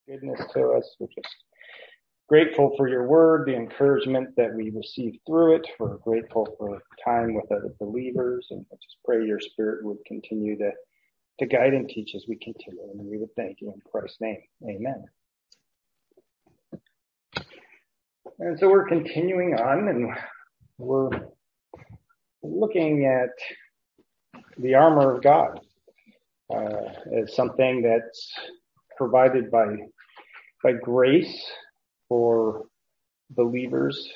goodness to us. We're just grateful for your word, the encouragement that we receive through it. We're grateful for time with other believers, and I just pray your spirit would continue to guide and teach as we continue. And we would thank you in Christ's name. Amen. And so we're continuing on, and we're looking at the armor of God as something that's provided by grace for believers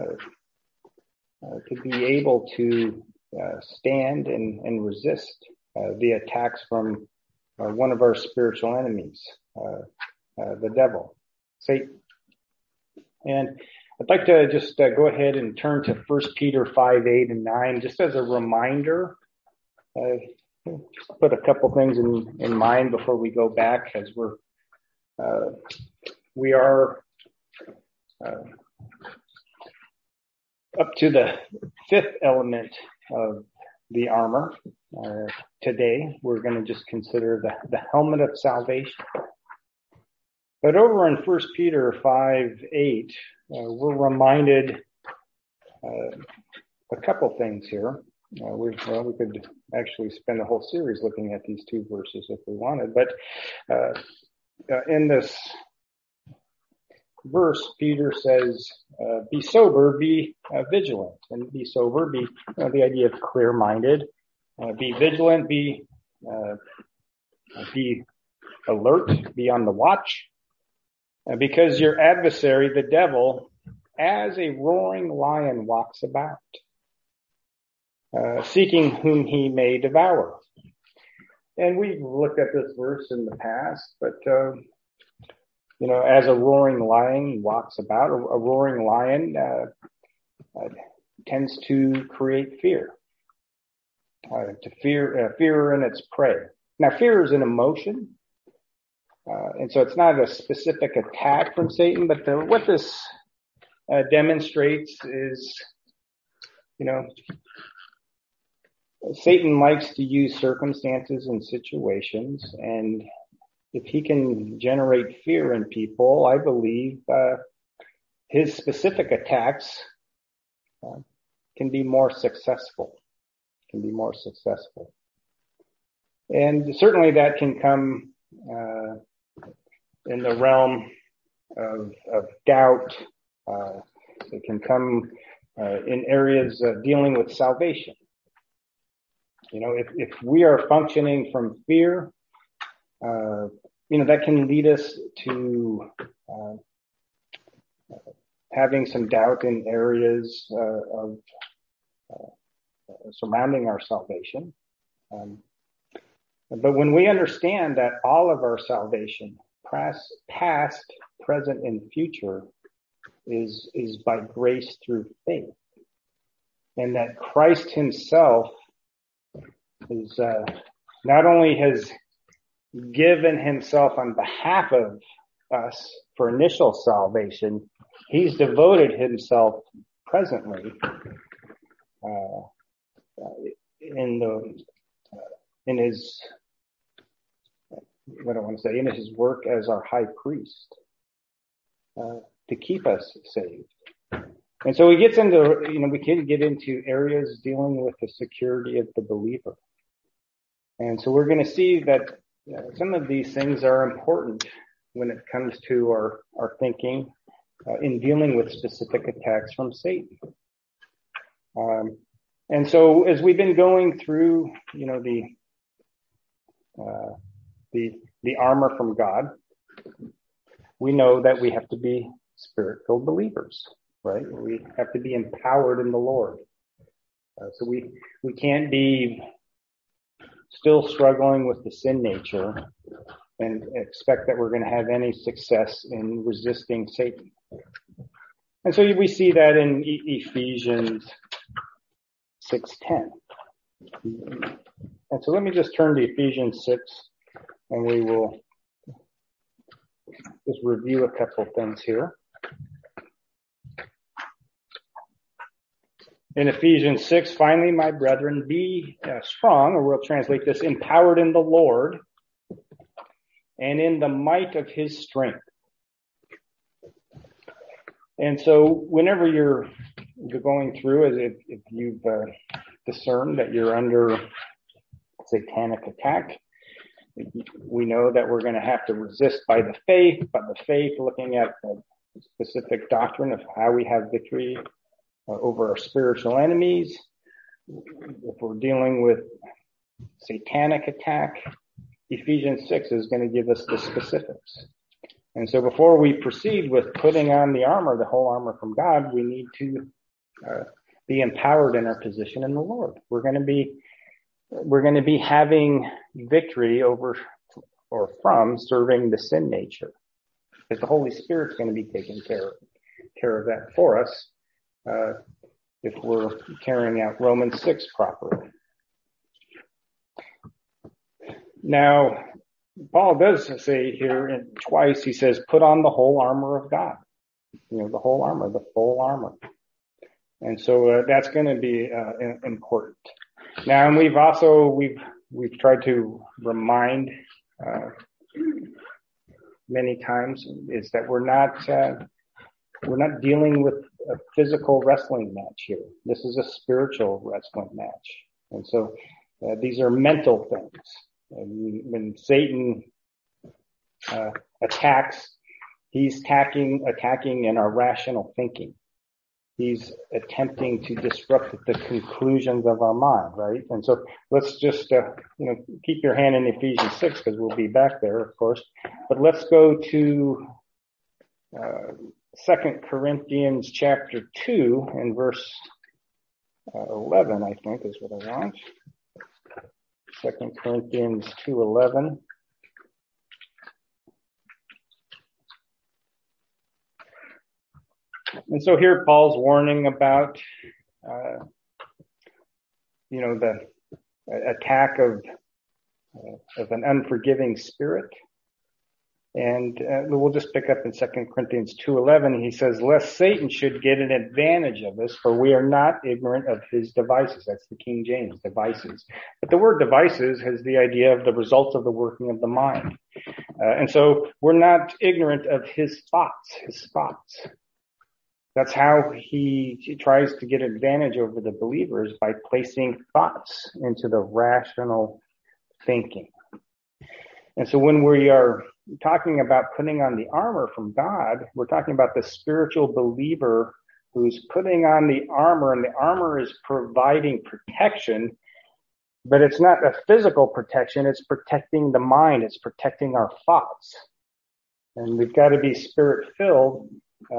to be able to stand and resist the attacks from one of our spiritual enemies, the devil, Satan. And I'd like to just go ahead and turn to 1 Peter 5, 8, and 9, just as a reminder. Just put a couple things in mind before we go back, as we are up to the fifth element of the armor. Today, we're going to just consider the helmet of salvation. But over in 1 Peter 5, 8, we're reminded a couple things here. We could actually spend a whole series looking at these two verses if we wanted. But in this verse, Peter says, be sober, be vigilant. And be sober, be the idea of clear-minded. Be vigilant, be alert, be on the watch. Because your adversary, the devil, as a roaring lion walks about, seeking whom he may devour. And we've looked at this verse in the past, but, as a roaring lion walks about, a roaring lion tends to create fear, fear in its prey. Now, fear is an emotion, and so it's not a specific attack from Satan, but what this demonstrates is, Satan likes to use circumstances and situations, and if he can generate fear in people, I believe his specific attacks can be more successful. And certainly that can come in the realm of doubt. It can come in areas dealing with salvation. If we are functioning from fear, that can lead us to having some doubt in areas of surrounding our salvation. But when we understand that all of our salvation, past, present, and future, is by grace through faith, and that Christ himself is not only has given himself on behalf of us for initial salvation, he's devoted himself presently in his work as our high priest to keep us saved. And so he gets into, we can get into areas dealing with the security of the believer. And so we're going to see that some of these things are important when it comes to our thinking in dealing with specific attacks from Satan. And so as we've been going through, the armor from God, we know that we have to be spirit-filled believers, right? We have to be empowered in the Lord. So we can't be still struggling with the sin nature and expect that we're going to have any success in resisting Satan. And so we see that in Ephesians 6:10. And so let me just turn to Ephesians 6, and we will just review a couple things here. In Ephesians 6, finally, my brethren, be strong, or we'll translate this, empowered in the Lord, and in the might of his strength. And so whenever you're going through, as if you've discerned that you're under satanic attack, we know that we're going to have to resist by the faith, looking at the specific doctrine of how we have victory over our spiritual enemies. If we're dealing with satanic attack, Ephesians 6 is going to give us the specifics. And so before we proceed with putting on the armor, the whole armor from God, we need to be empowered in our position in the Lord. We're going to be having victory over or from serving the sin nature, because the Holy Spirit's going to be taking care of that for us if we're carrying out Romans 6 properly. Now, Paul does say here twice, he says, put on the whole armor of God. The whole armor, the full armor. And so that's going to be important. Now, and we've tried to remind many times is that we're not dealing with a physical wrestling match here. This is a spiritual wrestling match. And so these are mental things. And when Satan attacks, he's attacking in our rational thinking. He's attempting to disrupt the conclusions of our mind, right? And so let's just, keep your hand in Ephesians 6, because we'll be back there, of course. But let's go to 2 Corinthians chapter 2 and verse 11, I think is what I want. 2 Corinthians 2:11. And so here Paul's warning about, the attack of an unforgiving spirit. And we'll just pick up in 2 Corinthians 2:11. He says, lest Satan should get an advantage of us, for we are not ignorant of his devices. That's the King James, devices. But the word devices has the idea of the results of the working of the mind. And so we're not ignorant of his thoughts. That's how he tries to get advantage over the believers, by placing thoughts into the rational thinking. And so when we are talking about putting on the armor from God, we're talking about the spiritual believer who's putting on the armor, and the armor is providing protection, but it's not a physical protection. It's protecting the mind. It's protecting our thoughts. And we've got to be spirit-filled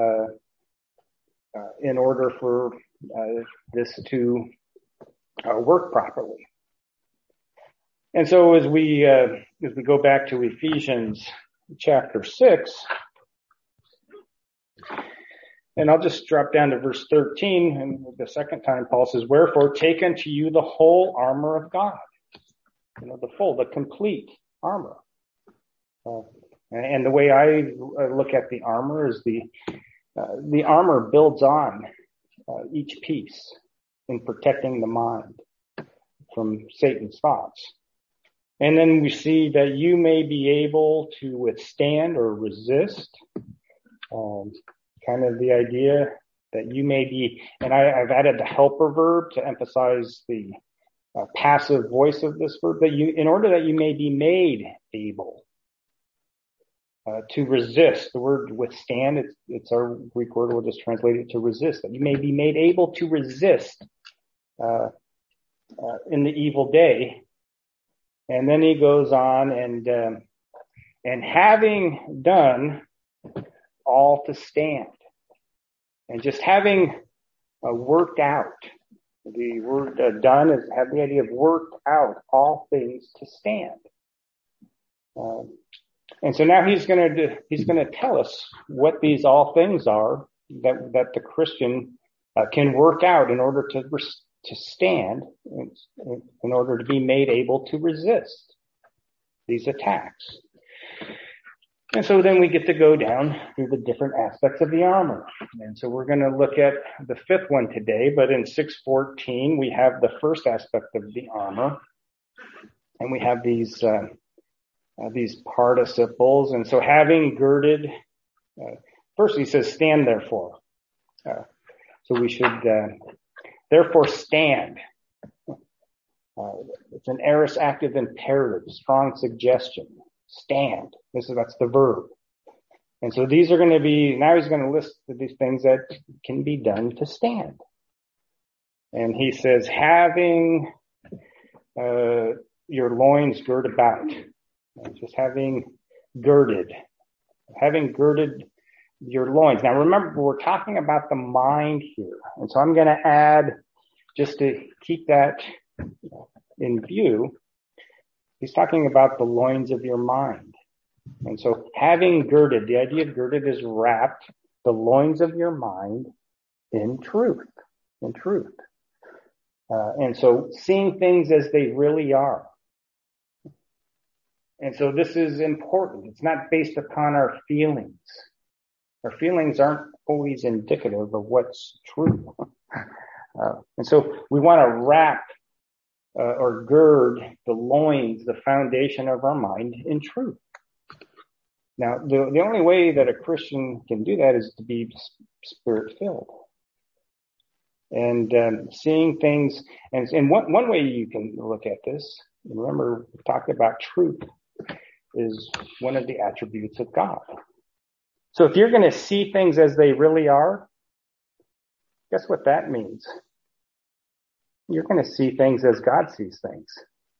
in order for this to work properly. And so as we go back to Ephesians chapter 6, and I'll just drop down to verse 13, and the second time Paul says, wherefore take unto you the whole armor of God. The complete armor. And the way I look at the armor is the armor builds on each piece in protecting the mind from Satan's thoughts. And then we see that you may be able to withstand or resist. Kind of the idea that you may be, and I've added the helper verb to emphasize the passive voice of this verb, that in order that you may be made able to resist. The word withstand, it's our Greek word, we'll just translate it to resist. That you may be made able to resist in the evil day. And then he goes on and having done all to stand. And just having worked out. The word done is have the idea of worked out all things to stand. And so now he's going to tell us what these all things are that the Christian can work out in order to stand, in order to be made able to resist these attacks. And so then we get to go down through the different aspects of the armor. And so we're going to look at the fifth one today, but in 6:14 we have the first aspect of the armor, and we have these these participles. And so having girded, first he says, stand therefore. So we should therefore stand. It's an aorist active imperative, strong suggestion. Stand. That's the verb. And so these are going to be, now he's going to list these things that can be done to stand. And he says, having your loins girt about. Just having girded your loins. Now remember, we're talking about the mind here. And so I'm going to add, just to keep that in view, he's talking about the loins of your mind. And so having girded, the idea of girded is wrapped the loins of your mind in truth. And so seeing things as they really are. And so this is important. It's not based upon our feelings. Our feelings aren't always indicative of what's true. And so we want to wrap or gird the loins, the foundation of our mind, in truth. Now, the only way that a Christian can do that is to be Spirit-filled. And seeing things, and one way you can look at this, remember we talked about truth, is one of the attributes of God. So if you're going to see things as they really are, guess what that means? You're going to see things as God sees things.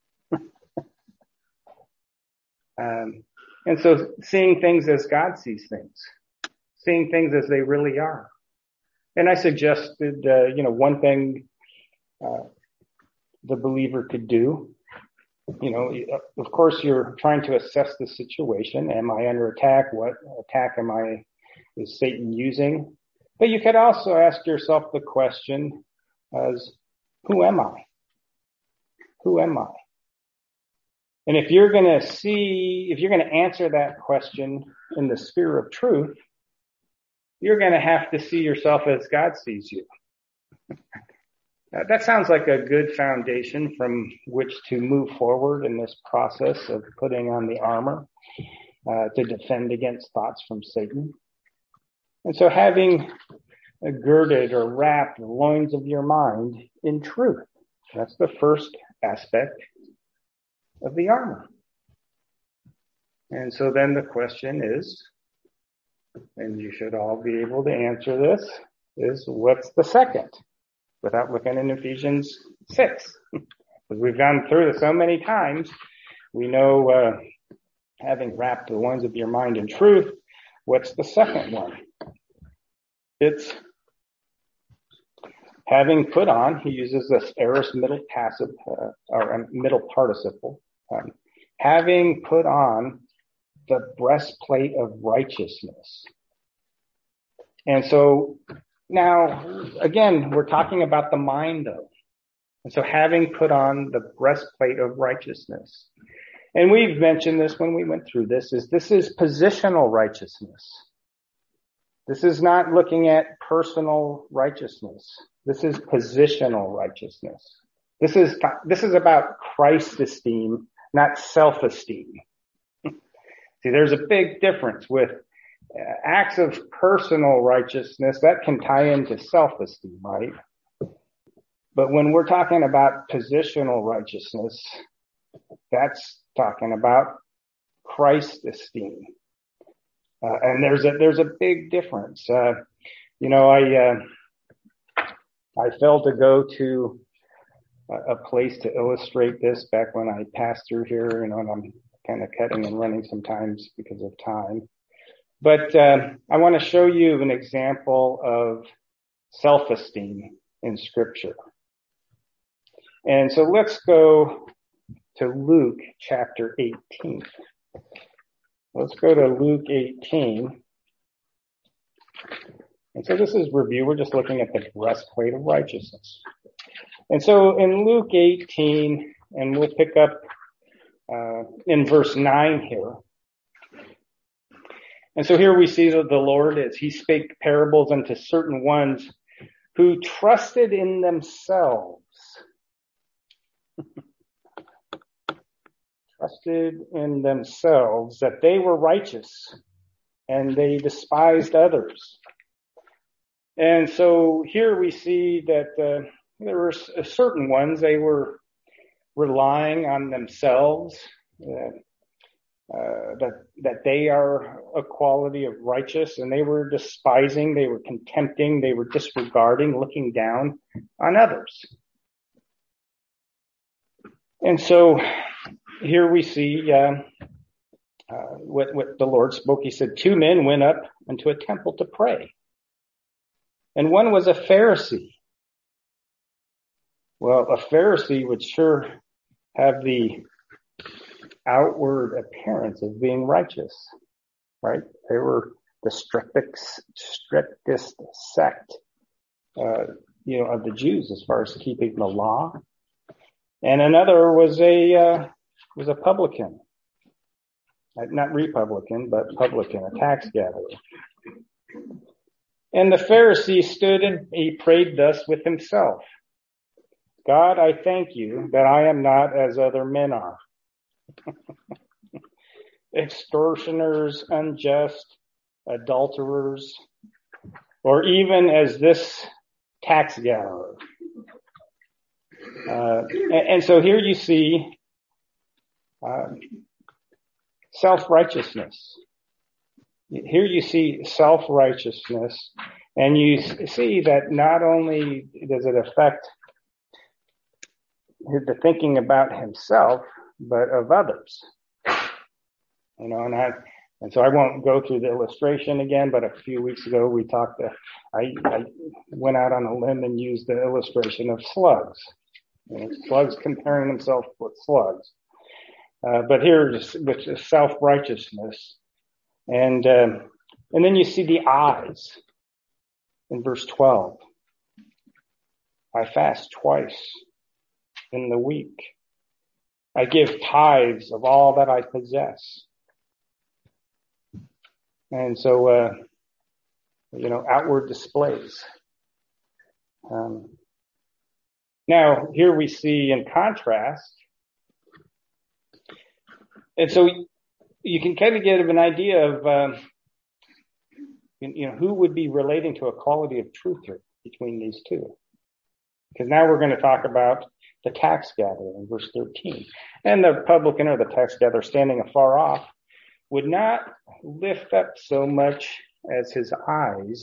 And so seeing things as God sees things, seeing things as they really are. And I suggested, one thing the believer could do, of course you're trying to assess the situation. Am I under attack? What attack is Satan using? But you could also ask yourself the question as, who am I? Who am I? And if you're going to answer that question in the sphere of truth, you're going to have to see yourself as God sees you. That sounds like a good foundation from which to move forward in this process of putting on the armor to defend against thoughts from Satan. And so having girded or wrapped the loins of your mind in truth, that's the first aspect of the armor. And so then the question is, and you should all be able to answer this, is what's the second? Without looking in Ephesians 6. Because we've gone through this so many times, we know having wrapped the loins of your mind in truth, what's the second one? It's having put on, he uses this aorist middle passive, or middle participle, having put on the breastplate of righteousness. And so now, again, we're talking about the mind though. And so having put on the breastplate of righteousness. And we've mentioned this when we went through this is positional righteousness. This is not looking at personal righteousness. This is positional righteousness. This is about Christ esteem, not self-esteem. See, there's a big difference with acts of personal righteousness that can tie into self-esteem, right? But when we're talking about positional righteousness, that's talking about Christ esteem. And there's a big difference. I failed to go to a place to illustrate this back when I passed through here, and I'm kind of cutting and running sometimes because of time. But I want to show you an example of self-esteem in Scripture. And so let's go to Luke chapter 18. Let's go to Luke 18. And so this is review. We're just looking at the breastplate of righteousness. And so in Luke 18, and we'll pick up in verse 9 here. And so here we see that the Lord, as he spake parables unto certain ones who trusted in themselves. trusted in themselves that they were righteous and they despised others. And so here we see that there were certain ones, they were relying on themselves, that they are a quality of righteous, and they were despising, they were contempting, they were disregarding, looking down on others. And so here we see what the Lord spoke. He said, 2 men went up into a temple to pray, and one was a Pharisee. Well, a Pharisee would sure have the outward appearance of being righteous, right? They were the strictest sect, of the Jews as far as keeping the law. And another was a publican, not Republican, but publican, a tax gatherer. And the Pharisee stood and he prayed thus with himself: God, I thank you that I am not as other men are, extortioners, unjust, adulterers, or even as this tax gatherer. And so here you see self-righteousness. Here you see self-righteousness, and you see that not only does it affect the thinking about himself, but of others. And so I won't go through the illustration again, but a few weeks ago we talked, I went out on a limb and used the illustration of slugs. Slugs comparing themselves with slugs. But here with self-righteousness. And then you see the eyes in verse 12. I fast twice in the week. I give tithes of all that I possess. And so, outward displays. Now, here we see in contrast, and so you can kind of get an idea of, who would be relating to a quality of truth here between these two. Because now we're going to talk about the tax gatherer in verse 13. And the publican or the tax gatherer standing afar off would not lift up so much as his eyes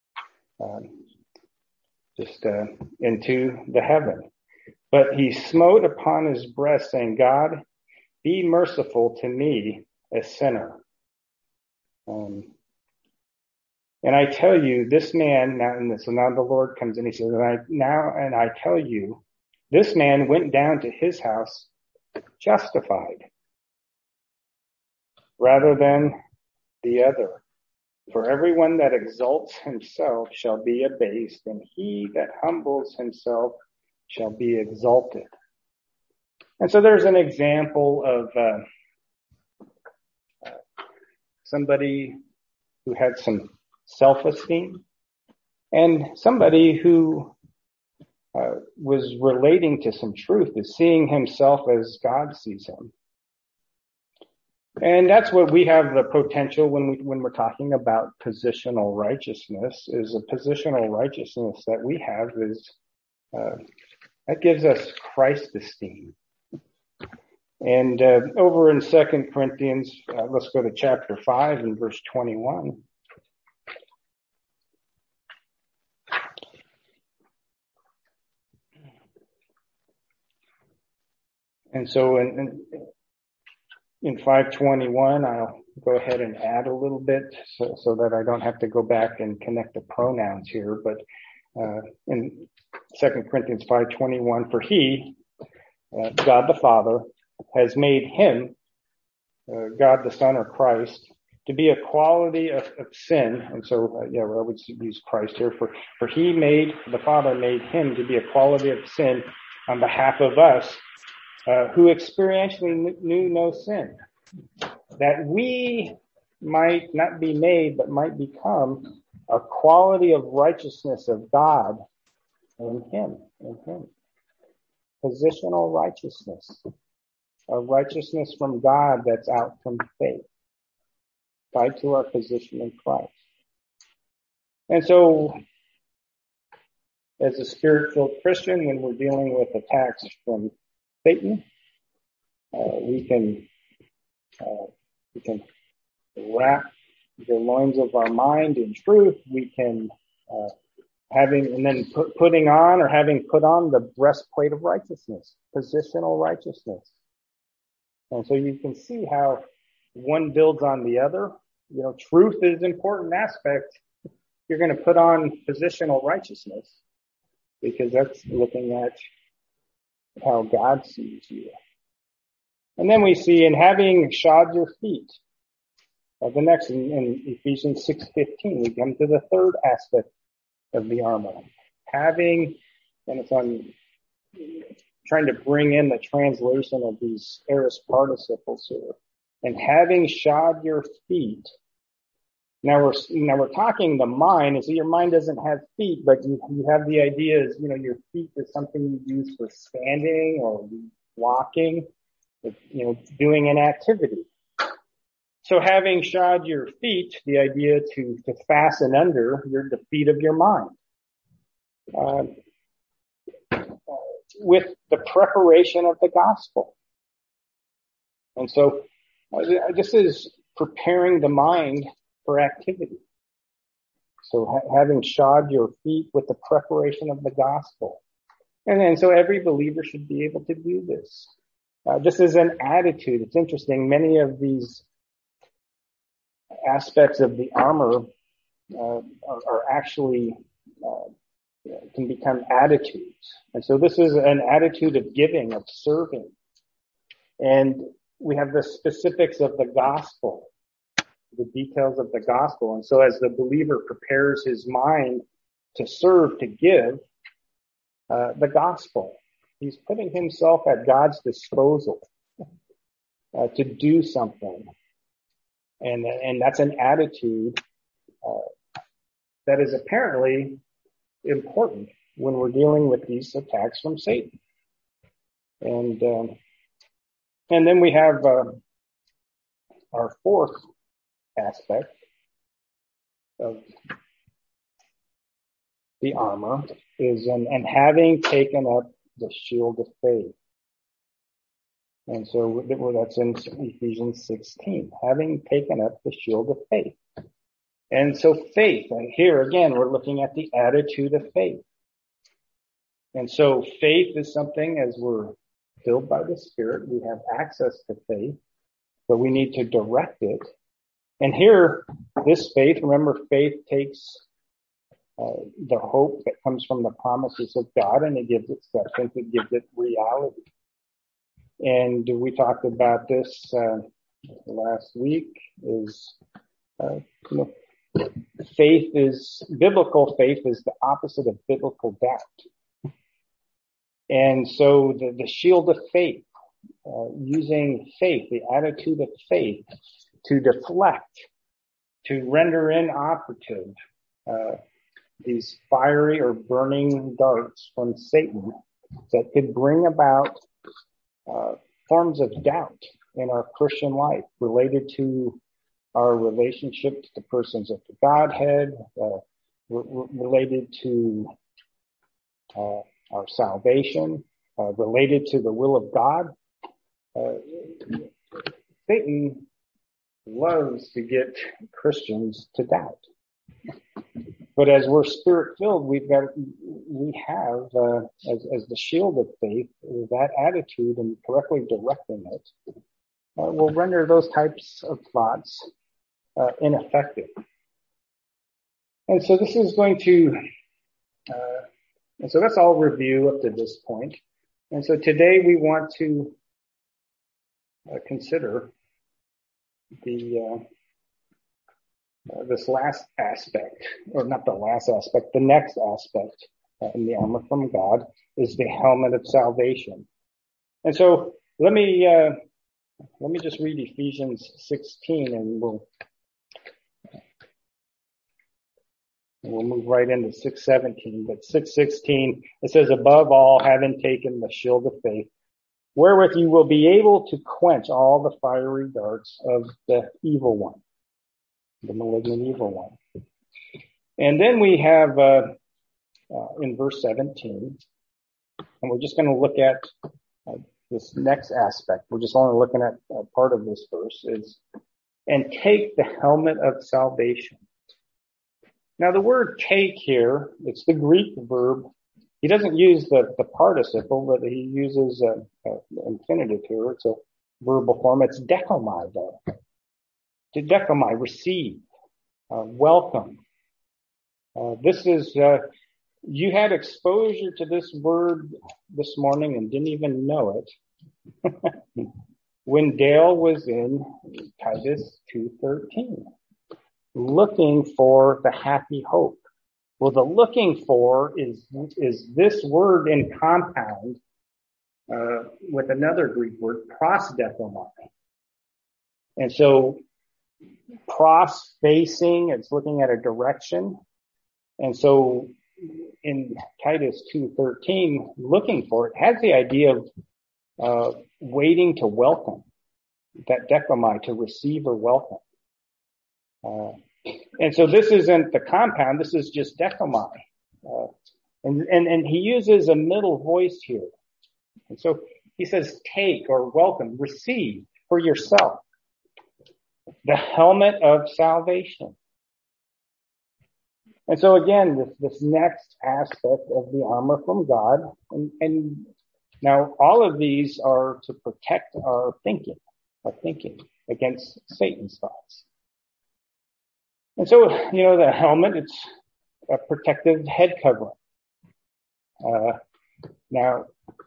into the heaven. But he smote upon his breast, saying, God, be merciful to me, a sinner. And I tell you, this man, now the Lord comes in, he says, and I tell you, this man went down to his house justified rather than the other. For everyone that exalts himself shall be abased, and he that humbles himself shall be exalted. And so there's an example of somebody who had some self-esteem and somebody who was relating to some truth, is seeing himself as God sees him. And that's what we have the potential when we're talking about positional righteousness, is a positional righteousness that we have is that gives us Christ esteem. And over in 2 Corinthians, let's go to chapter 5 and verse 21. And so in 5:21, I'll go ahead and add a little bit so that I don't have to go back and connect the pronouns here. But in 2 Corinthians 5:21, for he, God the Father, has made him, God the Son or Christ, to be a quality of sin. And so, I would use Christ here. For the Father made him to be a quality of sin on behalf of us, who experientially knew no sin, that we might not be made, but might become a quality of righteousness of God in him. Positional righteousness. a righteousness from God that's out from faith, tied to our position in Christ. And so, as a Spirit-filled Christian, when we're dealing with attacks from Satan, we can wrap the loins of our mind in truth. We can putting on or having put on the breastplate of righteousness, positional righteousness. And so you can see how one builds on the other. You know, truth is an important aspect. You're going to put on positional righteousness because that's looking at how God sees you. And then we see in having shod your feet. The next in Ephesians 6:15, we come to the third aspect of the armor. Having, and it's on trying to bring in the translation of these aorist participles here. And having shod your feet. Now we're talking the mind, and so your mind doesn't have feet, but you have the idea is, you know, your feet is something you use for standing or walking, you know, doing an activity. So having shod your feet, the idea to fasten under the feet of your mind. With the preparation of the gospel. And so this is preparing the mind for activity. So having shod your feet with the preparation of the gospel. And so every believer should be able to do this. Just as an attitude, it's interesting, many of these aspects of the armor are actually can become attitudes. And so this is an attitude of giving, of serving. And we have the specifics of the gospel, the details of the gospel. And so as the believer prepares his mind to serve, to give the gospel, he's putting himself at God's disposal to do something. And that's an attitude that is apparently important when we're dealing with these attacks from Satan. And then we have our fourth aspect of the armor is and having taken up the shield of faith. And so that's in Ephesians 16, having taken up the shield of faith. And so faith, and here again, we're looking at the attitude of faith. And so faith is something, as we're filled by the Spirit, we have access to faith, but we need to direct it. And here, this faith, remember, faith takes the hope that comes from the promises of God, and it gives it substance, it gives it reality. And we talked about this last week, is biblical faith is the opposite of biblical doubt. And so the shield of faith, using faith, the attitude of faith to deflect, to render inoperative these fiery or burning darts from Satan that could bring about forms of doubt in our Christian life related to our relationship to the persons of the Godhead, related to our salvation, related to the will of God. Satan loves to get Christians to doubt. But as we're Spirit-filled, we have, as the shield of faith, that attitude and correctly directing it will render those types of thoughts ineffective. And so this is going to, and so that's all review up to this point. And so today we want to consider this last aspect, or not the last aspect, the next aspect in the armor from God is the helmet of salvation. And so let me just read Ephesians 16 and we'll move right into 6:17. But 6:16, it says, above all, having taken the shield of faith, wherewith you will be able to quench all the fiery darts of the evil one, the malignant evil one. And then we have in verse 17, and we're just going to look at this next aspect. We're just only looking at part of this verse, is, and take the helmet of salvation. Now the word take here, it's the Greek verb. He doesn't use the participle, but he uses an infinitive here. It's a verbal form. It's dekomai, though. To dekomai, receive, welcome. This is, you had exposure to this word this morning and didn't even know it when Dale was in Titus 2:13, looking for the happy hope. Well, the looking for is this word in compound with another Greek word, prosdechomai. And so pros, facing, it's looking at a direction. And so in Titus 2:13, looking for it has the idea of waiting to welcome, that dechomai, to receive or welcome. And so this isn't the compound, this is just dechomai. And he uses a middle voice here. And so he says, take or welcome, receive for yourself the helmet of salvation. And so again, this next aspect of the armor from God, and now all of these are to protect our thinking against Satan's thoughts. And so, the helmet, it's a protective head covering. Now,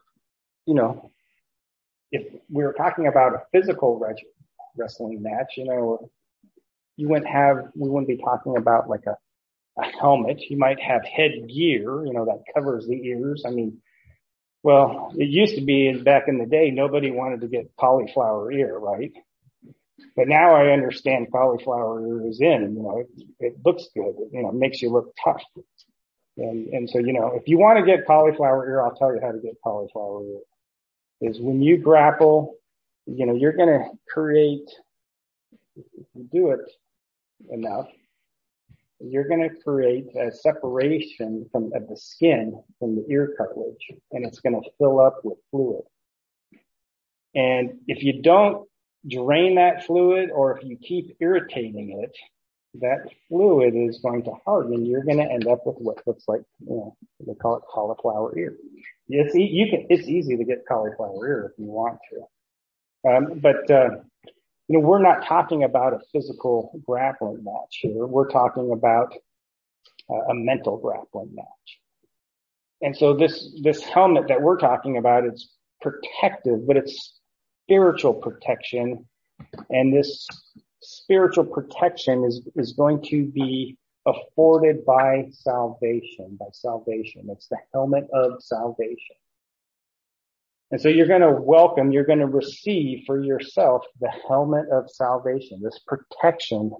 if we were talking about a physical wrestling match, we wouldn't be talking about like a helmet. You might have headgear, that covers the ears. Well, it used to be back in the day, nobody wanted to get cauliflower ear, right? But now I understand cauliflower ear is in, it looks good, it makes you look tough. And so, if you want to get cauliflower ear, I'll tell you how to get cauliflower ear. Is when you grapple, you're going to create, if you do it enough, you're going to create a separation of the skin from the ear cartilage, and it's going to fill up with fluid. And if you don't drain that fluid, or if you keep irritating it, that fluid is going to harden. You're going to end up with what looks like, they call it cauliflower ear. It's easy to get cauliflower ear if you want to. But we're not talking about a physical grappling match here. We're talking about a mental grappling match. And so this helmet that we're talking about, it's protective, but it's spiritual protection. And this spiritual protection is going to be afforded by salvation. It's the helmet of salvation. And so you're going to receive for yourself the helmet of salvation, this protection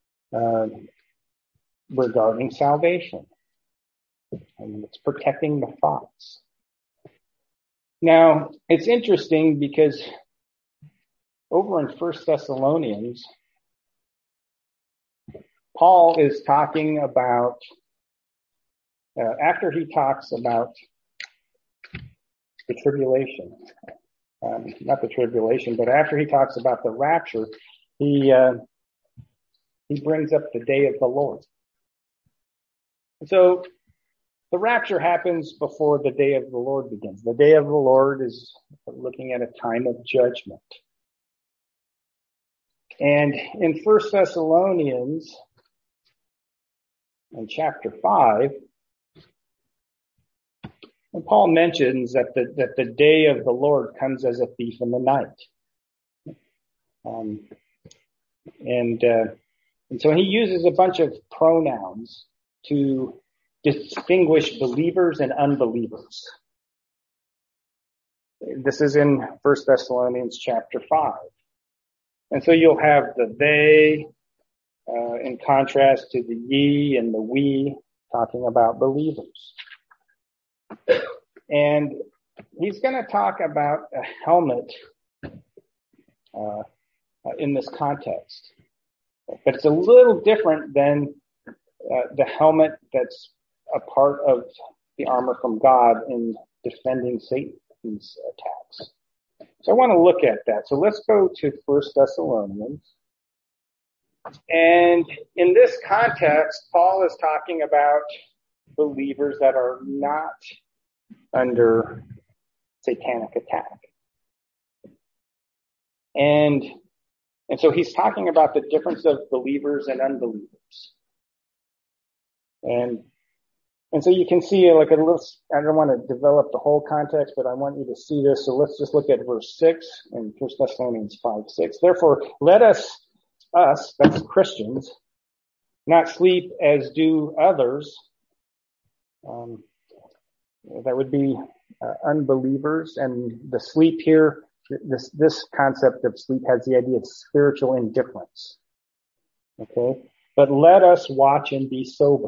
regarding salvation. And it's protecting the thoughts. Now, it's interesting because over in 1 Thessalonians, Paul is talking about, after he talks about the tribulation, not the tribulation, but after he talks about the rapture, he brings up the day of the Lord. So the rapture happens before the day of the Lord begins. The day of the Lord is looking at a time of judgment. And in 1 Thessalonians, in chapter 5, and Paul mentions that the day of the Lord comes as a thief in the night. And so he uses a bunch of pronouns to distinguish believers and unbelievers. This is in 1 Thessalonians chapter 5. And so you'll have the they, in contrast to the ye and the we, talking about believers. And he's going to talk about a helmet in this context. But it's a little different than the helmet that's a part of the armor from God in defending Satan's attacks. So I want to look at that. So let's go to 1 Thessalonians. And in this context, Paul is talking about believers that are not under satanic attack. And so he's talking about the difference of believers and unbelievers. And so you can see like a little, I don't want to develop the whole context, but I want you to see this. So let's just look at verse 6 in 1 Thessalonians 5:6. Therefore, let us, that's Christians, not sleep as do others. That would be unbelievers. And the sleep here, this concept of sleep has the idea of spiritual indifference. Okay? But let us watch and be sober.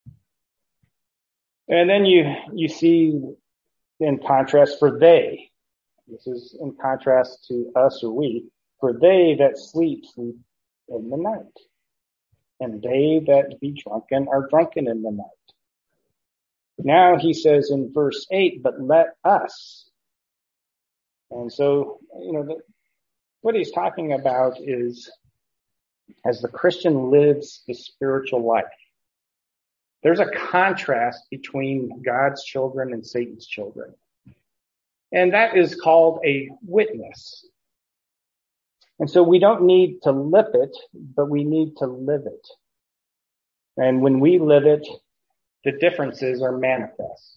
And then you see in contrast for they. This is in contrast to us or we. For they that sleep in the night. And they that be drunken are drunken in the night. Now he says in verse 8, but let us. And so, what he's talking about is as the Christian lives the spiritual life, there's a contrast between God's children and Satan's children. And that is called a witness. And so we don't need to lip it, but we need to live it. And when we live it, the differences are manifest.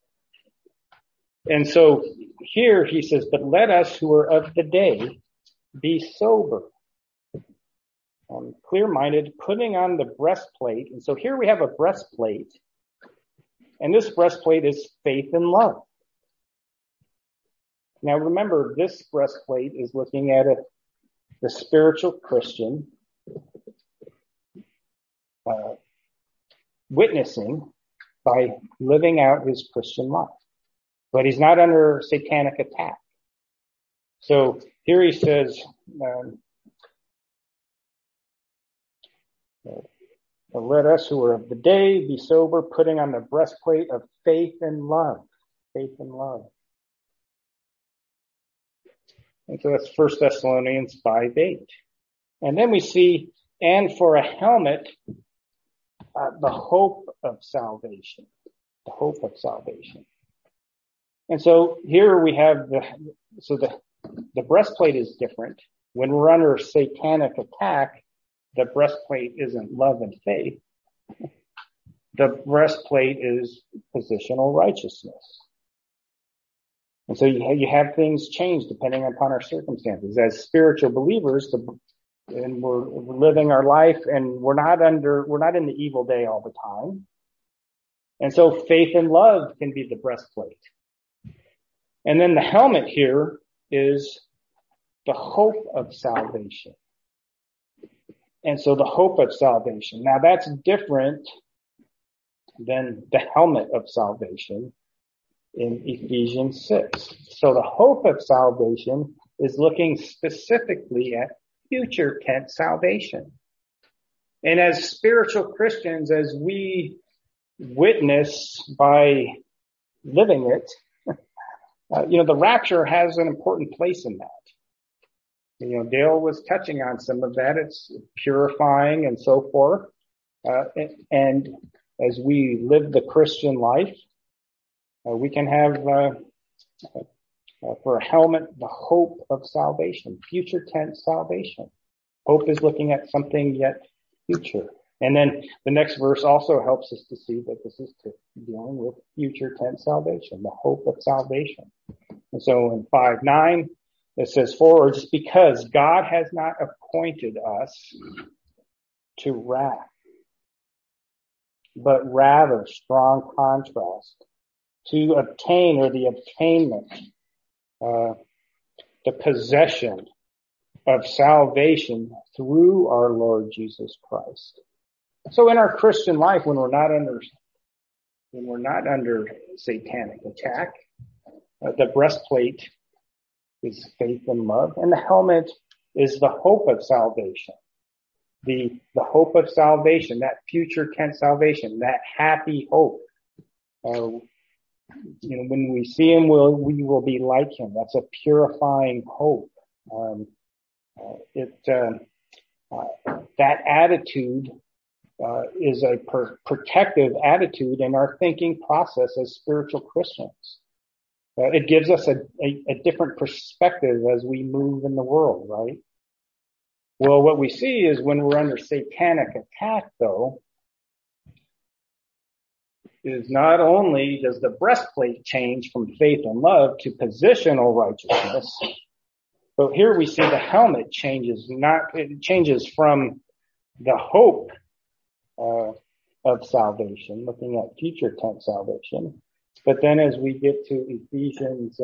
And so here he says, but let us who are of the day be sober, clear-minded, putting on the breastplate. And so here we have a breastplate, and this breastplate is faith and love. Now remember, this breastplate is looking at the spiritual Christian witnessing by living out his Christian life. But he's not under satanic attack. So here he says, let us who are of the day be sober, putting on the breastplate of faith and love. Faith and love. And so that's 1 Thessalonians 5:8. And then we see, and for a helmet, the hope of salvation. The hope of salvation. And so here we have the breastplate is different. When we're under satanic attack, the breastplate isn't love and faith. The breastplate is positional righteousness. And so you have things change depending upon our circumstances. As spiritual believers, and we're living our life, and we're not in the evil day all the time. And so faith and love can be the breastplate. And then the helmet here is the hope of salvation. And so the hope of salvation. Now that's different than the helmet of salvation in Ephesians 6. So the hope of salvation is looking specifically at future tense salvation. And as spiritual Christians, as we witness by living it, the rapture has an important place in that. Dale was touching on some of that. It's purifying and so forth. And as we live the Christian life, we can have, for a helmet, the hope of salvation, future tense salvation. Hope is looking at something yet future. And then the next verse also helps us to see that this is dealing with future tense salvation, the hope of salvation. And so in 5:9, it says, for just because God has not appointed us to wrath, but rather strong contrast to obtain, or the obtainment, the possession of salvation through our Lord Jesus Christ. So in our Christian life, when we're not under satanic attack, The breastplate is faith and love, and the helmet is the hope of salvation. The hope of salvation, that future tense salvation, that happy hope. When we see him, we will be like him. That's a purifying hope. That attitude is a protective attitude in our thinking process as spiritual Christians. It gives us a different perspective as we move in the world, right? Well, what we see is when we're under satanic attack, though, is not only does the breastplate change from faith and love to positional righteousness, but here we see the helmet changes. It changes from the hope of salvation, looking at future tense salvation. But then as we get to Ephesians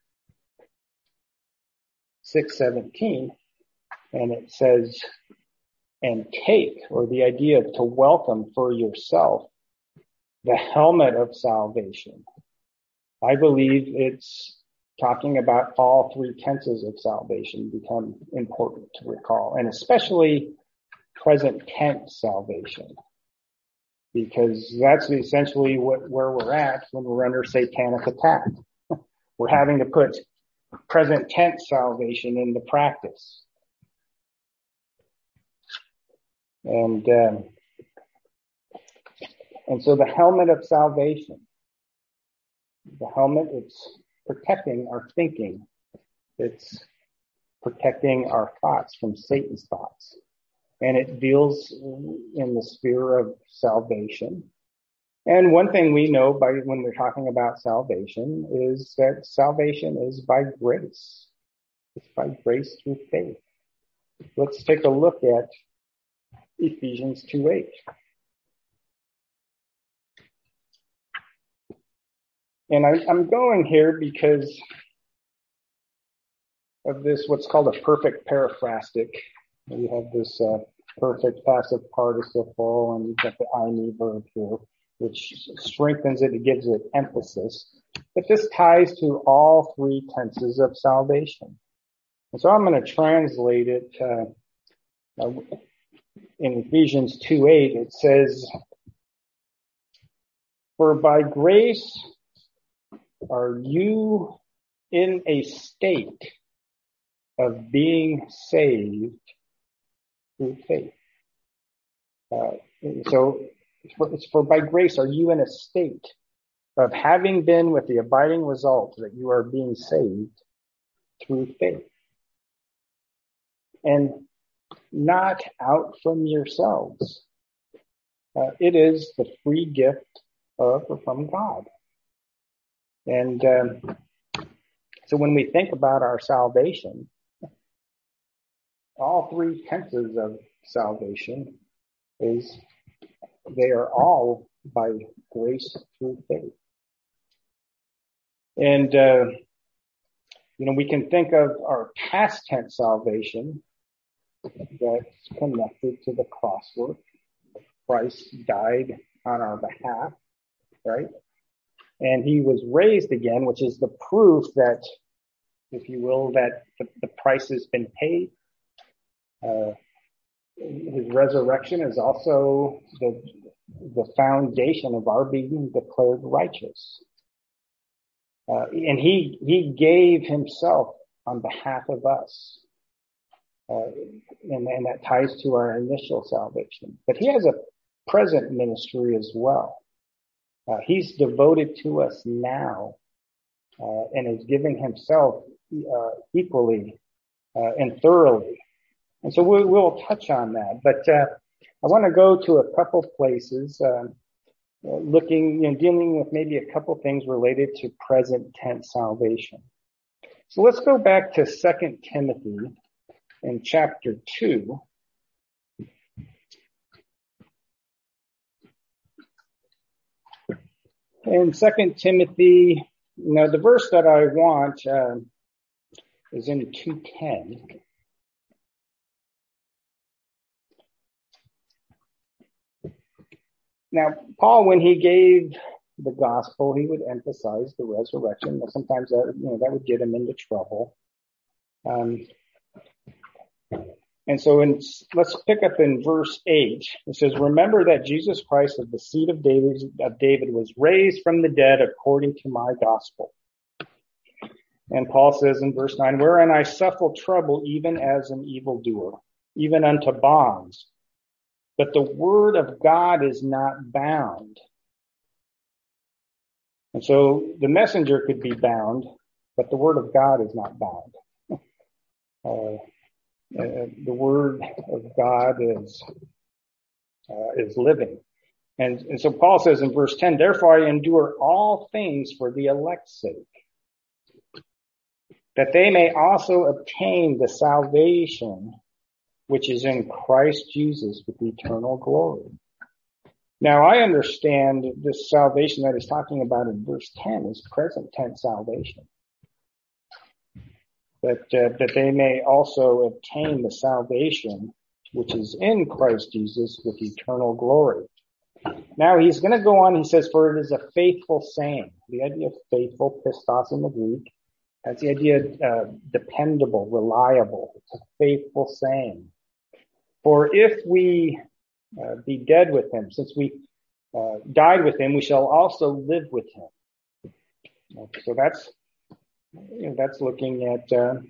6:17, and it says, and take, or the idea of to welcome for yourself, the helmet of salvation. I believe it's talking about all three tenses of salvation become important to recall, and especially present tense salvation, because that's essentially where we're at when we're under satanic attack. We're having to put present tense salvation into practice. And so the helmet of salvation, the helmet, it's protecting our thinking. It's protecting our thoughts from Satan's thoughts. And it deals in the sphere of salvation. And one thing we know when we're talking about salvation is that salvation is by grace. It's by grace through faith. Let's take a look at Ephesians 2:8. And I'm going here because of this, what's called a perfect periphrastic. We have this perfect passive participle, and you've got the I-me verb here, which strengthens it, it gives it emphasis. But this ties to all three tenses of salvation. And so I'm going to translate it in Ephesians 2:8. It says, for by grace are you in a state of being saved through faith. So it's for by grace are you in a state of having been with the abiding result that you are being saved through faith. And not out from yourselves. It is the free gift of or from God. And so when we think about our salvation, all three tenses of salvation they are all by grace through faith. And, we can think of our past tense salvation that's connected to the cross work. Christ died on our behalf, right? And he was raised again, which is the proof that, if you will, that the price has been paid. His resurrection is also the foundation of our being declared righteous. And he gave himself on behalf of us. And that ties to our initial salvation. But he has a present ministry as well. He's devoted to us now and is giving himself equally and thoroughly. And so we'll touch on that. But I want to go to a couple places dealing with maybe a couple things related to present tense salvation. So let's go back to 2 Timothy in chapter 2. In 2 Timothy, the verse that I want is in 2:10. Now, Paul, when he gave the gospel, he would emphasize the resurrection. Sometimes that would get him into trouble. And so let's pick up in verse 8. It says, "Remember that Jesus Christ of the seed of David was raised from the dead according to my gospel." And Paul says in verse 9, "Wherein I suffer trouble even as an evildoer, even unto bonds. But the word of God is not bound." And so the messenger could be bound, but the word of God is not bound. The word of God is living. And so Paul says in verse 10, "Therefore I endure all things for the elect's sake, that they may also obtain the salvation which is in Christ Jesus with eternal glory." Now I understand this salvation that he's talking about in verse 10 is present tense salvation. That they may also obtain the salvation which is in Christ Jesus with eternal glory. Now he's going to go on, he says, "For it is a faithful saying." The idea of faithful, pistos in the Greek, that's the idea of dependable, reliable. It's a faithful saying. "For if we be dead with him, since we died with him, we shall also live with him." So that's looking at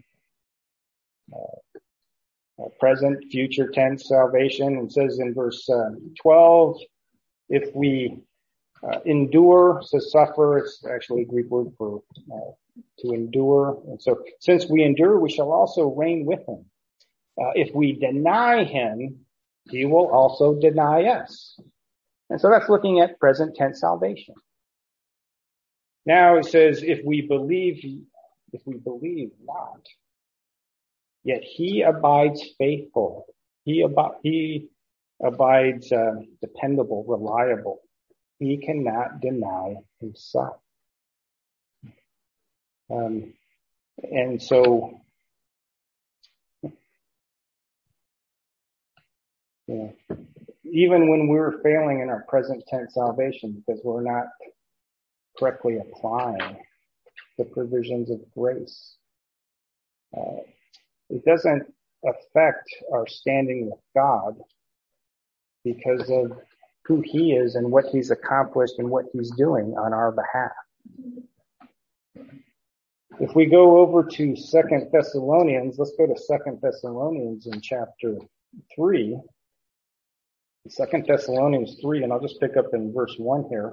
present, future tense salvation. It says in verse 12, if we endure, says suffer. It's actually a Greek word for to endure. And so since we endure, we shall also reign with him. If we deny him, he will also deny us. And so that's looking at present tense salvation. Now it says, if we believe not, yet he abides faithful. He abides dependable, reliable. He cannot deny himself. And so, even when we're failing in our present tense salvation because we're not correctly applying the provisions of grace, it doesn't affect our standing with God because of who he is and what he's accomplished and what he's doing on our behalf. If we go over to 2 Thessalonians, let's go to 2 Thessalonians in chapter 3. 2 Thessalonians 3, and I'll just pick up in verse 1 here.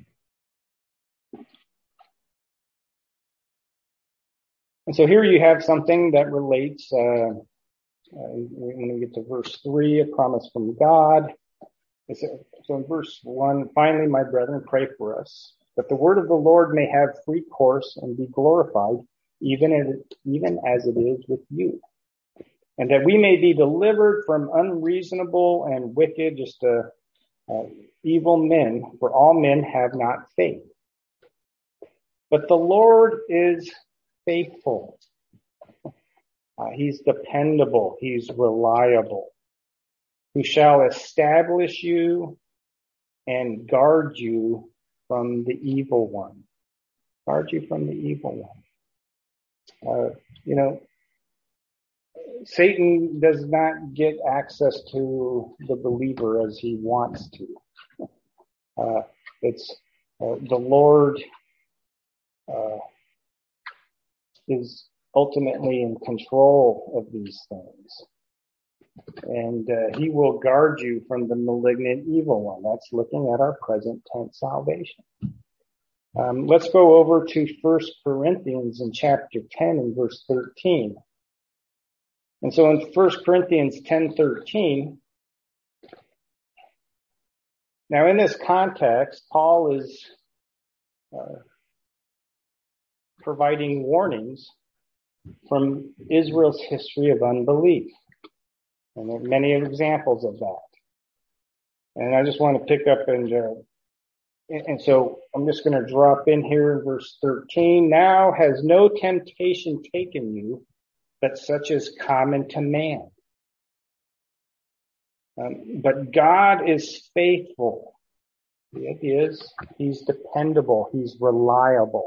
And so here you have something that relates, when we get to verse 3, a promise from God. So in verse 1, "Finally, my brethren, pray for us, that the word of the Lord may have free course and be glorified, even as it is with you. And that we may be delivered from unreasonable and wicked, evil men, for all men have not faith. But the Lord is faithful." He's dependable. He's reliable. "Who shall establish you and guard you from the evil one." Guard you from the evil one. Satan does not get access to the believer as he wants to. It's the Lord is ultimately in control of these things. And he will guard you from the malignant evil one. That's looking at our present tense salvation. Let's go over to 1 Corinthians in chapter 10 and verse 13. And so in 1 Corinthians 10:13, now in this context, Paul is providing warnings from Israel's history of unbelief. And there are many examples of that. And I just want to pick up and so I'm just going to drop in here in verse 13. "Now has no temptation taken you, but such is common to man. But God is faithful, The idea is he's dependable, he's reliable,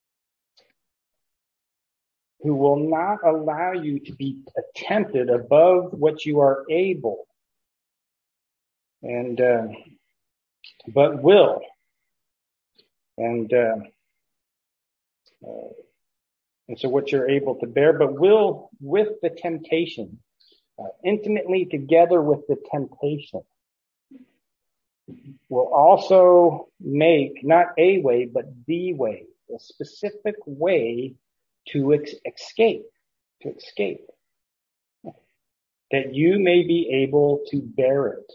who will not allow you to be tempted above what you are able, and but will, and so what you're able to bear, but will with the temptation, intimately together with the temptation, will also make not a way, but the way, a specific way to escape, that you may be able to bear it.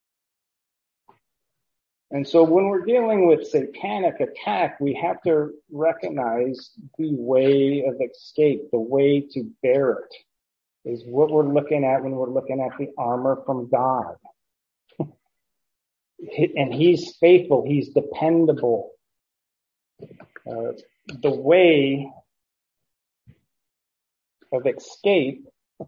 And so when we're dealing with satanic attack, we have to recognize the way of escape, the way to bear it, is what we're looking at when we're looking at the armor from God. And he's faithful, he's dependable. The way of escape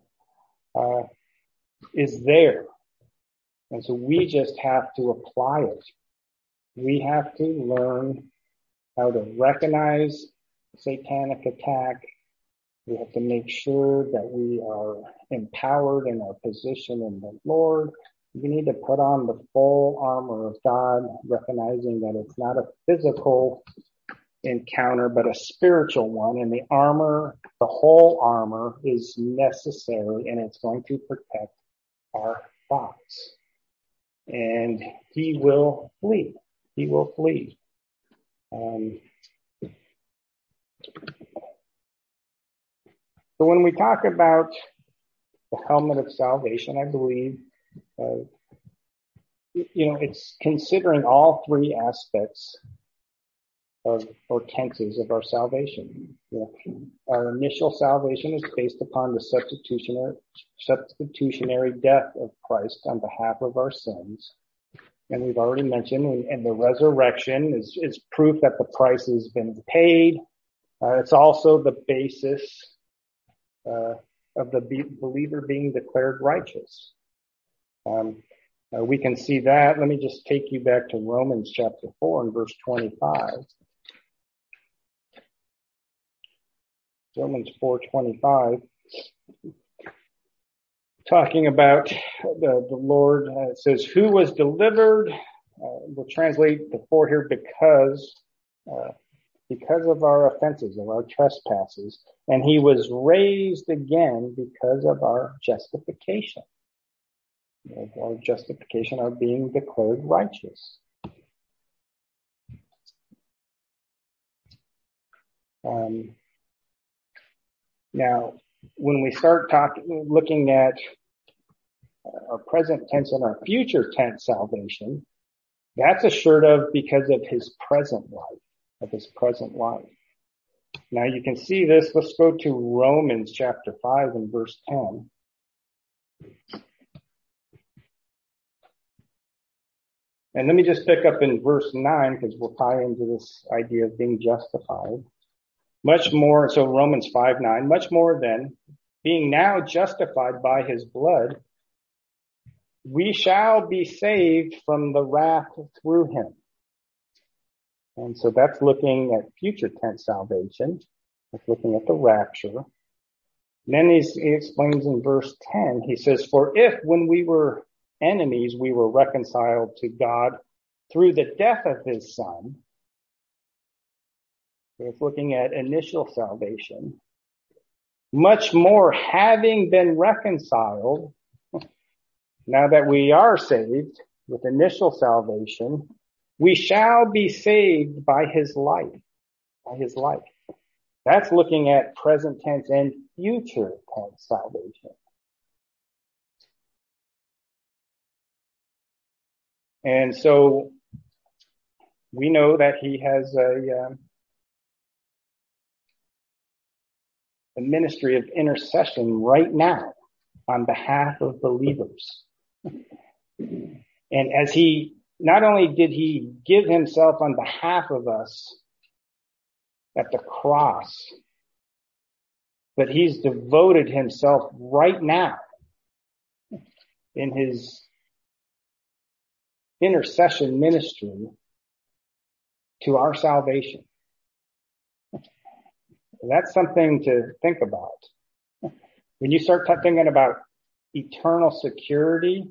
is there. And so we just have to apply it. We have to learn how to recognize satanic attack. We have to make sure that we are empowered in our position in the Lord. We need to put on the full armor of God, recognizing that it's not a physical encounter, but a spiritual one. And the armor, the whole armor, is necessary, and it's going to protect our thoughts. And he will flee. He will flee. So when we talk about the helmet of salvation, I believe, it's considering all three aspects of, or tenses of our salvation. Our initial salvation is based upon the substitutionary death of Christ on behalf of our sins. And we've already mentioned, and the resurrection is proof that the price has been paid. It's also the basis of the believer being declared righteous. We can see that. Let me just take you back to Romans chapter 4 and verse 25. Romans 4:25, talking about the Lord. It says, who was delivered, we'll translate the for here, because of our offenses, of our trespasses, and he was raised again because of our justification. Our justification, our being declared righteous. Now, when we start looking at our present tense and our future tense salvation, that's assured of because of his present life, Now you can see this. Let's go to Romans chapter 5 and verse 10. And let me just pick up in verse 9 because we'll tie into this idea of being justified. Much more, so Romans 5:9, much more than being now justified by his blood, we shall be saved from the wrath through him. And so that's looking at future tense salvation. That's looking at the rapture. And then he explains in verse 10, he says, for if when we were enemies, we were reconciled to God through the death of his son. It's looking at initial salvation. Much more, having been reconciled, now that we are saved with initial salvation, we shall be saved by his life. That's looking at present tense and future tense salvation. And so we know that he has a ministry of intercession right now on behalf of believers. And as not only did he give himself on behalf of us at the cross, but he's devoted himself right now in his intercession ministry to our salvation. That's something to think about. When you start thinking about eternal security,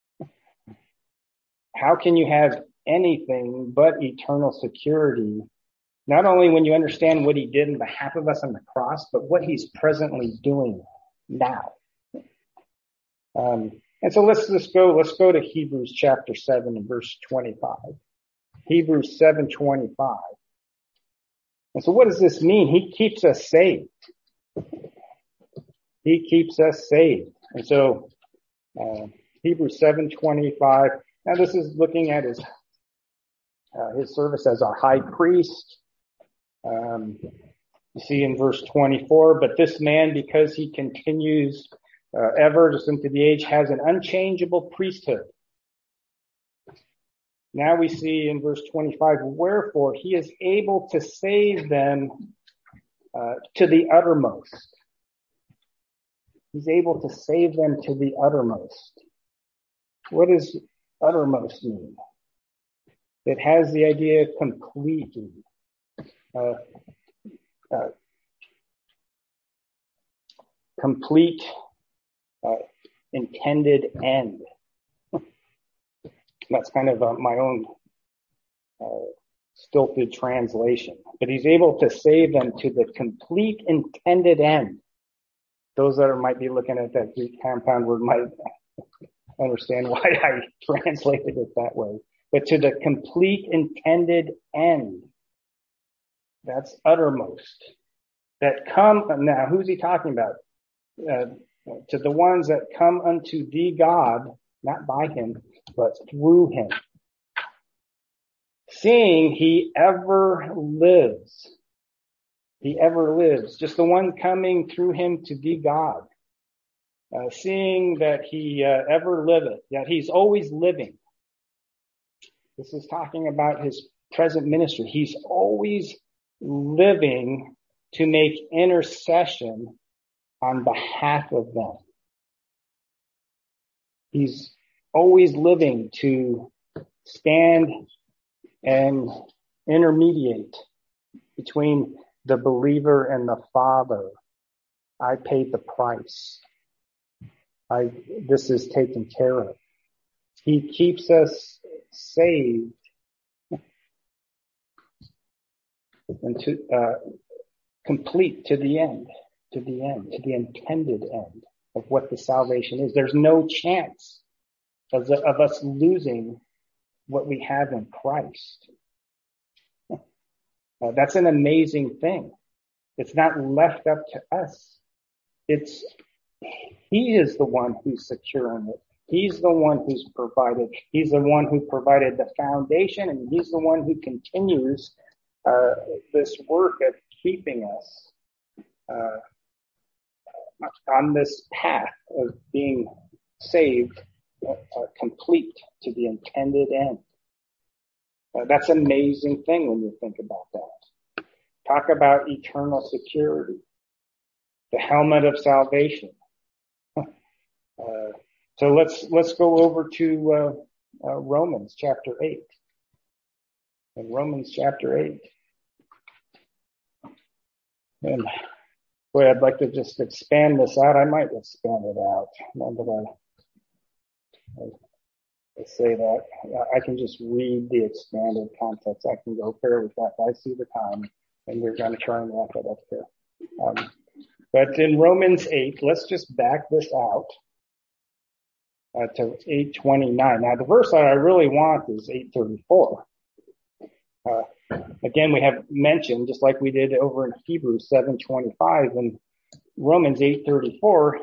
how can you have anything but eternal security? Not only when you understand what he did on behalf of us on the cross, but what he's presently doing now. And so let's go to Hebrews chapter 7 and verse 25. Hebrews 7:25. And so what does this mean? He keeps us saved. He keeps us saved. And so, Hebrews 7:25. Now this is looking at his service as our high priest. You see in verse 24, but this man, because he continues ever just into the age, has an unchangeable priesthood. Now we see in verse 25, wherefore he is able to save them to the uttermost. He's able to save them to the uttermost. What does uttermost mean? It has the idea of completely. Complete intended end. That's kind of my own stilted translation. But he's able to save them to the complete intended end. Those that might be looking at that Greek compound word might understand why I translated it that way. But to the complete intended end. That's uttermost. That come, now who's he talking about? To the ones that come unto thee God, not by him, but through him. Seeing he ever lives. He ever lives. Just the one coming through him to thee God. Seeing that he ever liveth, that he's always living. This is talking about his present ministry. He's always living to make intercession on behalf of them. He's always living to stand and intermediate between the believer and the Father. I paid the price. This is taken care of. He keeps us saved and to complete to the end, to the intended end of what the salvation is. There's no chance of us losing what we have in Christ. That's an amazing thing. It's not left up to us. He is the one who's securing it. He's the one who's provided. He's the one who provided the foundation, and he's the one who continues this work of keeping us on this path of being saved, complete to the intended end. That's an amazing thing when you think about that. Talk about eternal security, the helmet of salvation. So let's go over to Romans chapter 8. In Romans chapter 8. And boy, I'd like to just expand this out. I might expand it out. Now that I say that, I can just read the expanded context. I can go fair with that. I see the time, and we're going to try and wrap it up here. But in Romans 8, let's just back this out to 8:29. Now, the verse that I really want is 8:34. Again, we have mentioned, just like we did over in Hebrews 7:25 and Romans 8:34,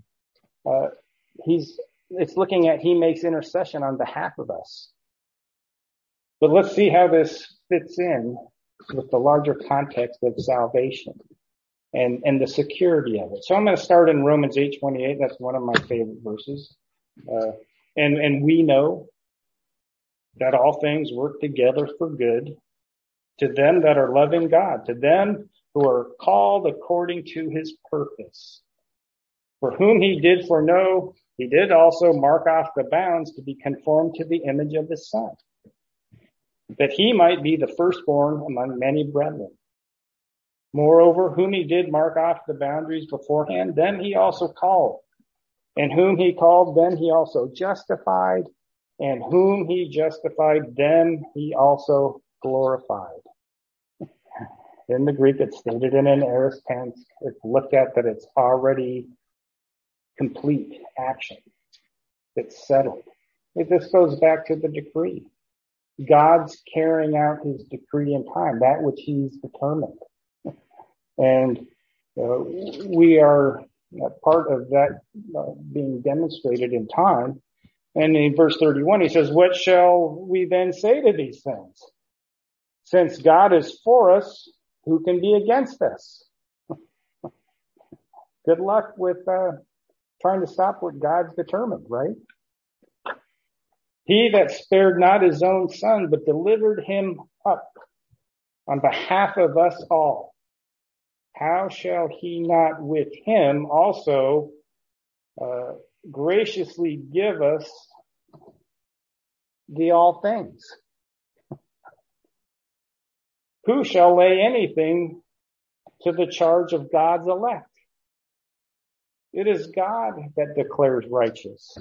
it's looking at he makes intercession on behalf of us. But let's see how this fits in with the larger context of salvation and the security of it. So I'm going to start in Romans 8:28. That's one of my favorite verses. And we know that all things work together for good to them that are loving God, to them who are called according to his purpose. For whom he did foreknow, he did also mark off the bounds to be conformed to the image of his Son, that he might be the firstborn among many brethren. Moreover, whom he did mark off the boundaries beforehand, them he also called. And whom he called, them he also justified. And whom he justified, them he also glorified. In the Greek, it's stated in an aorist tense. It's looked at that it's already complete action. It's settled. This goes back to the decree. God's carrying out his decree in time, that which he's determined. And we are part of that being demonstrated in time. And in verse 31, he says, what shall we then say to these things? Since God is for us, who can be against us? Good luck with trying to stop what God's determined, right? He that spared not his own son, but delivered him up on behalf of us all, how shall he not with him also graciously give us the all things? Who shall lay anything to the charge of God's elect? It is God that declares righteous.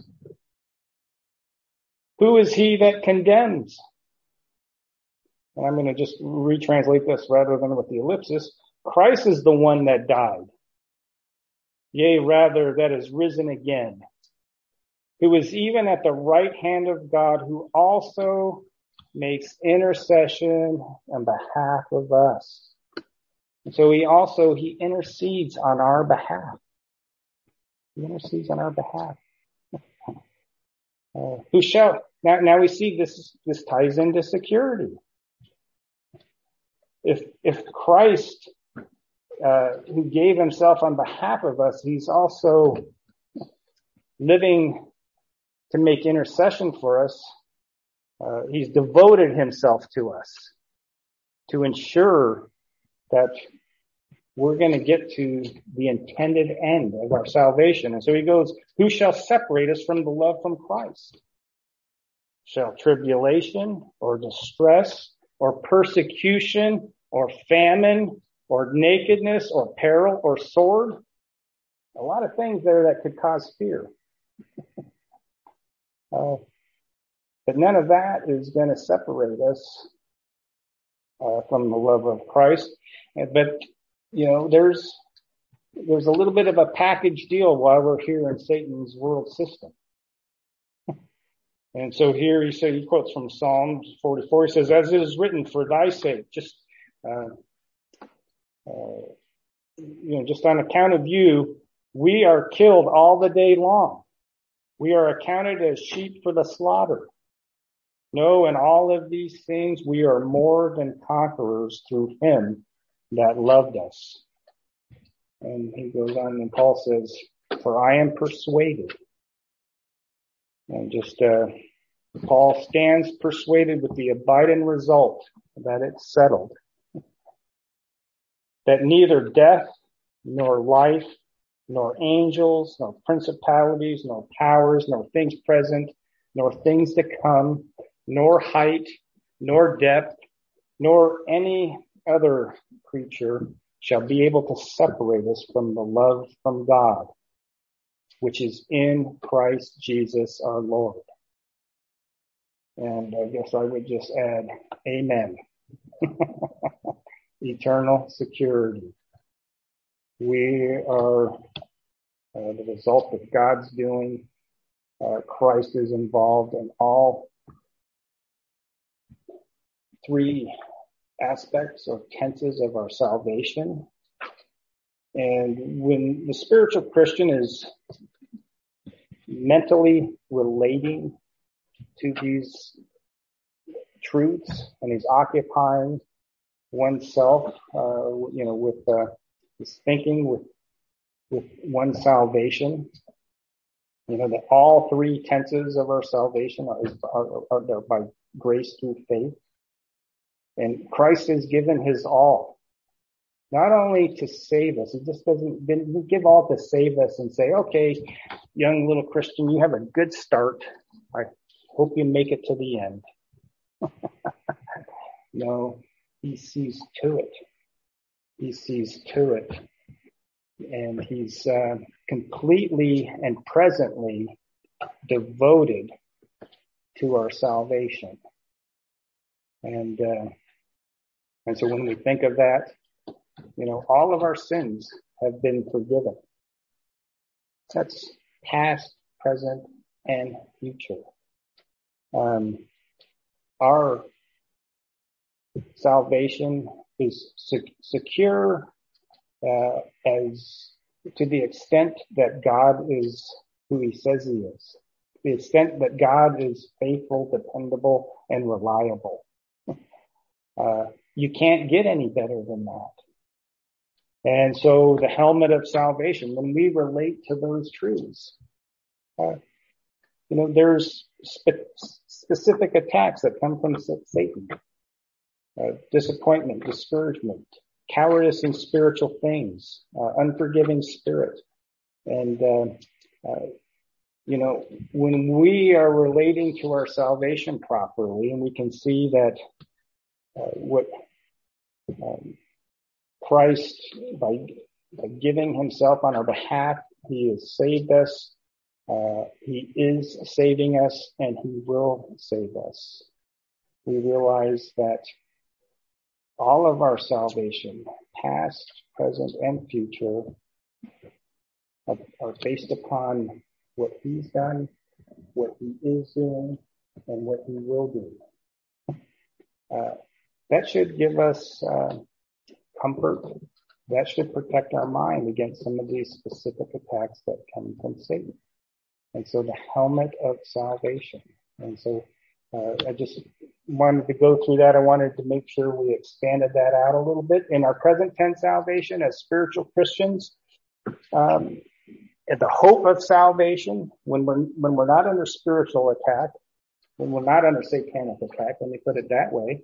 Who is he that condemns? And I'm going to just retranslate this rather than with the ellipsis. Christ is the one that died. Yea, rather, that is risen again. Who is even at the right hand of God, who also makes intercession on behalf of us. And so he intercedes on our behalf. He intercedes on our behalf. Who shall, now we see this ties into security. If Christ, who gave himself on behalf of us, he's also living to make intercession for us, he's devoted himself to us to ensure that we're going to get to the intended end of our salvation. And so he goes, who shall separate us from the love from Christ? Shall tribulation or distress or persecution or famine or nakedness or peril or sword? A lot of things there that could cause fear. But none of that is going to separate us from the love of Christ. But, there's a little bit of a package deal while we're here in Satan's world system. And so here he quotes from Psalm 44. He says, as it is written, for thy sake, just on account of you, we are killed all the day long. We are accounted as sheep for the slaughter. No, in all of these things, we are more than conquerors through him that loved us. And he goes on and Paul says, for I am persuaded. And Paul stands persuaded with the abiding result that it's settled. That neither death, nor life, nor angels, nor principalities, nor powers, nor things present, nor things to come, nor height, nor depth, nor any other creature shall be able to separate us from the love from God, which is in Christ Jesus our Lord. And I guess I would just add, amen. Eternal security. We are the result of God's doing. Christ is involved in all three aspects or tenses of our salvation. And when the spiritual Christian is mentally relating to these truths and he's occupying oneself, with his thinking with one's salvation, that all three tenses of our salvation are by grace through faith. And Christ has given his all, not only to save us. He just didn't give all to save us and say, okay, young little Christian, you have a good start. I hope you make it to the end. No, he sees to it. He sees to it. And he's completely and presently devoted to our salvation. And so when we think of that, all of our sins have been forgiven. That's past, present, and future. Our salvation is secure as to the extent that God is who he says he is. The extent that God is faithful, dependable, and reliable. You can't get any better than that. And so the helmet of salvation, when we relate to those truths, there's specific attacks that come from Satan. Disappointment, discouragement, cowardice in spiritual things, unforgiving spirit. And, when we are relating to our salvation properly, and we can see that what Christ, by giving himself on our behalf, he has saved us. He is saving us, and he will save us. We realize that all of our salvation, past, present, and future, are based upon what he's done, what he is doing, and what he will do. That should give us comfort. That should protect our mind against some of these specific attacks that come from Satan. And so the helmet of salvation. And so I just wanted to go through that. I wanted to make sure we expanded that out a little bit. In our present tense salvation as spiritual Christians, at the hope of salvation, when we're not under spiritual attack, when we're not under satanic attack, let me put it that way,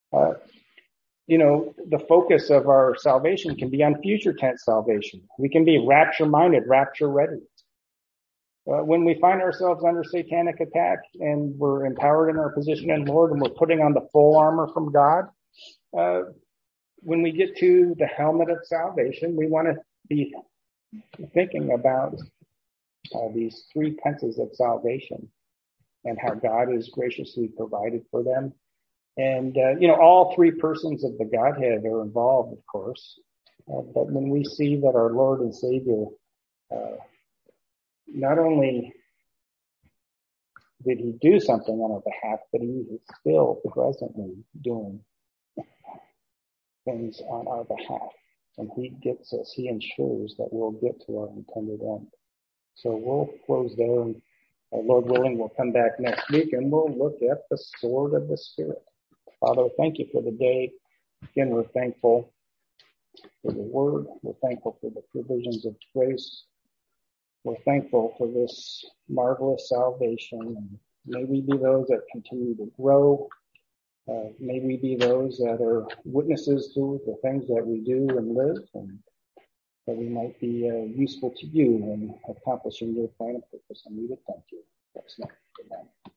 the focus of our salvation can be on future tense salvation. We can be rapture minded, rapture ready. When we find ourselves under satanic attack and we're empowered in our position in the Lord and we're putting on the full armor from God, when we get to the helmet of salvation, we want to be thinking about these three tenses of salvation and how God has graciously provided for them. And, all three persons of the Godhead are involved, of course. But when we see that our Lord and Savior, not only did he do something on our behalf, but he is still presently doing things on our behalf. And he gets us, he ensures that we'll get to our intended end. So we'll close there, and Lord willing, we'll come back next week and we'll look at the sword of the Spirit. Father, thank you for the day. Again, we're thankful for the word. We're thankful for the provisions of grace. We're thankful for this marvelous salvation. And may we be those that continue to grow. May we be those that are witnesses to the things that we do and live, and that we might be useful to you in accomplishing your plan and purpose. And we would thank you. That's not. Amen.